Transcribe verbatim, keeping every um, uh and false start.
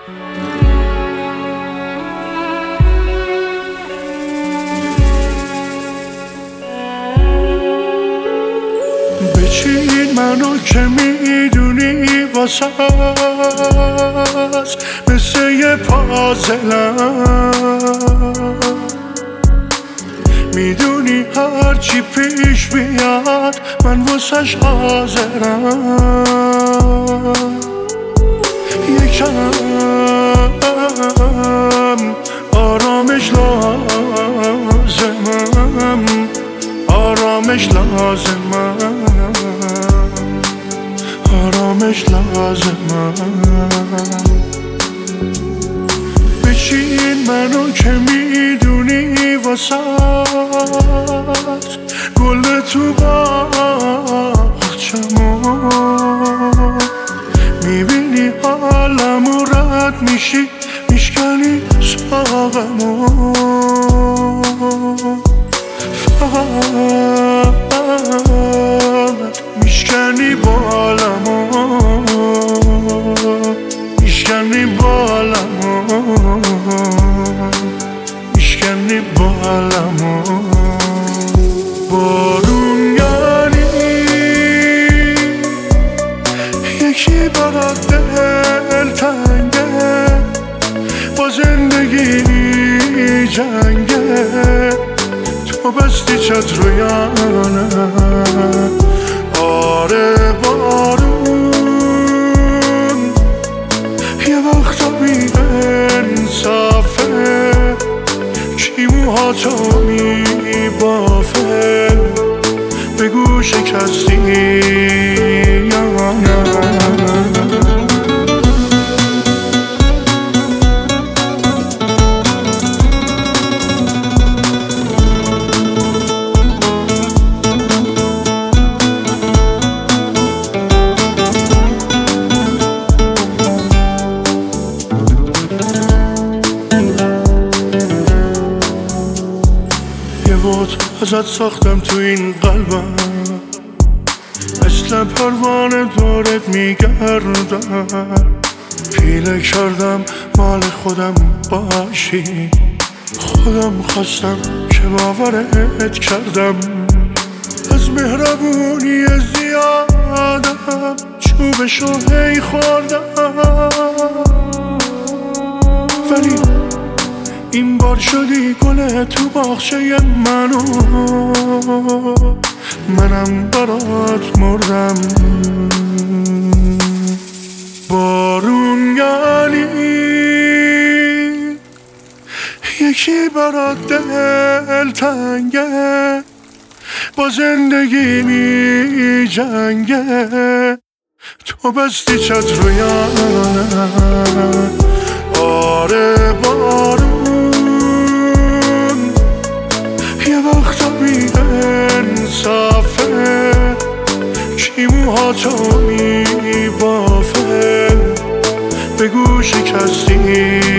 بچین منو که میدونی واسه است مثل یه پازلم، میدونی هرچی پیش بیاد من واسش حاضرم. یکم آرامش لازمم، آرامش لازمم، آرامش لازمم. بچین منو که میدونی واسات گل تو باغچمون، میبینی حالمو رد میشی میشکنی ساقمو، فقط میشکنی بالمو، میشکنی بالمو، میشکنی بالمو. بارون یعنی یکی برات دل تنگه، با زندگی جنگه، تو بستی چتر یا نه؟ آره بارون یه وقتا بی انصافه، کی موهاتو میبافه، بگو شکستی یا نه؟ ازت ساختم تو این قلبم، مثل پروانه دورت میگردم، پیله کردم مال خودم باشی، خودم خواستم که باورت کردم، از مهربونی زیادم چوبشو هی خوردم، ولی این بار شدی گل تو باغچه منو، منم برات مردم. بارون یعنی یکی برات دل تنگه، با زندگی می جنگه، تو بستی چتر یا نه؟ آره بارون یه وقتا بی انصافه، کی موهاتو میبافه، بگو شکستی